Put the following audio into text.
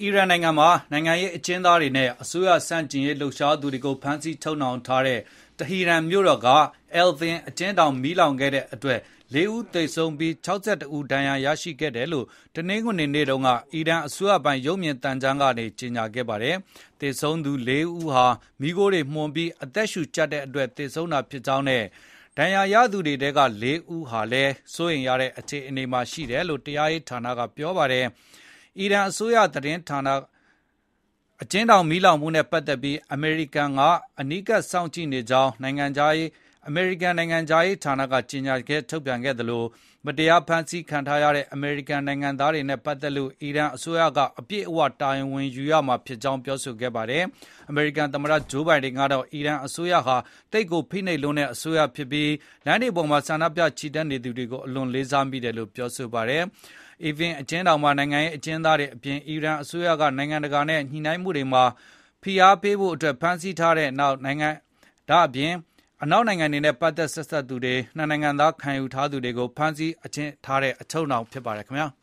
အီရန်နိုင်ငံမှာနိုင်ငံရေးအကျဉ်းသားတွေနဲ့အစိုးရဆန့်ကျင်ရေးလှုပ်ရှားသူတွေကိုဖမ်းဆီးချုပ်နှောင်ထားတဲ့တဟီရန်မြို့တော်က Evin အကျဉ်းထောင်မီးလောင်ခဲ့တဲ့အတွက်၄ ဦးသေဆုံးပြီး62 ဦးဒဏ်ရာရရှိခဲ့တယ်လို့တနင်္ဂနွေနေ့တုန်းကအီရန်အစိုးရပိုင်ရုပ်မြင်သံကြားကနေကြေညာခဲ့ပါတယ်။သေဆုံးသူ၄ ဦးဟာမီးခိုးတွေမှုန်ပြီးအသက်ရှူကျပ်တဲ့အတွက်သေဆုံးတာဖြစ်ကြောင်းနဲ့ဒဏ်ရာရသူတွေထဲက၄ ဦးဟာလည်းစိုးရိမ်ရတဲ့အခြေအနေမှာရှိတယ်လို့တရားရေးဌာနကပြောပါတယ်။အီရန်အစိုးရသတင်းဌာနအကျဉ်းထောင်မီးလောင်မှုနဲ့ပတ်သက်ပြီးအမေရိကန်ကအနီးကပ်စောင့်ကြည့်နေကြောင်းအမေရိကန်နိုင်ငံခြားရေးဌာနကကြေညာချက်ထုတ်ပြန်ခဲ့သလိုမတရားဖမ်းဆီးခံထားရတဲ့အမေရိကန်နိုင်ငံသားတွေနဲ့ပတ်သက်လို့အီရန်အစိုးရကအပြည့်အဝတာဝန်ယူရမှာဖြစ်ကြောင်းပြောဆိုခဲ့ပါတယ်။အမေရိကန်သမ္မတဂျိုးဘိုင်ဒန်ကတော့အီရန်အစိုးရဟာတိတ်ကိုဖိနှိပ်လွန်းတဲ့အစိုးရဖြစ်ပြီးလမ်းတွေပေါ်မှာဆန္ဒပြချီတက်နေသူတွေကိုအလွန်လေးစားမိတယ်လို့ပြောဆိုပါတယ်။ Evin အကျဉ်းထောင်မှာနိုင်ငံရေးအကျဉ်းသားတွေအပြင်အီရန်အစိုးရကနိုင်ငံတကာနဲ့ညှိနှိုင်းမှုတွေမှာဖိအားပေးဖို့အတွက်ဖမ်းဆီးထားတဲ့နောက်နိုင်ငံအနောက်နိုင်ငံတွေနဲ့ပတ်သက်ဆက်စပ်သူတွေနှစ်နိုင်ငံသားခံယူထားသူတွေကိုဖမ်းဆီးထားတဲ့အချုပ်နှောင်ဖြစ်ပါတယ်ခင်ဗျာ။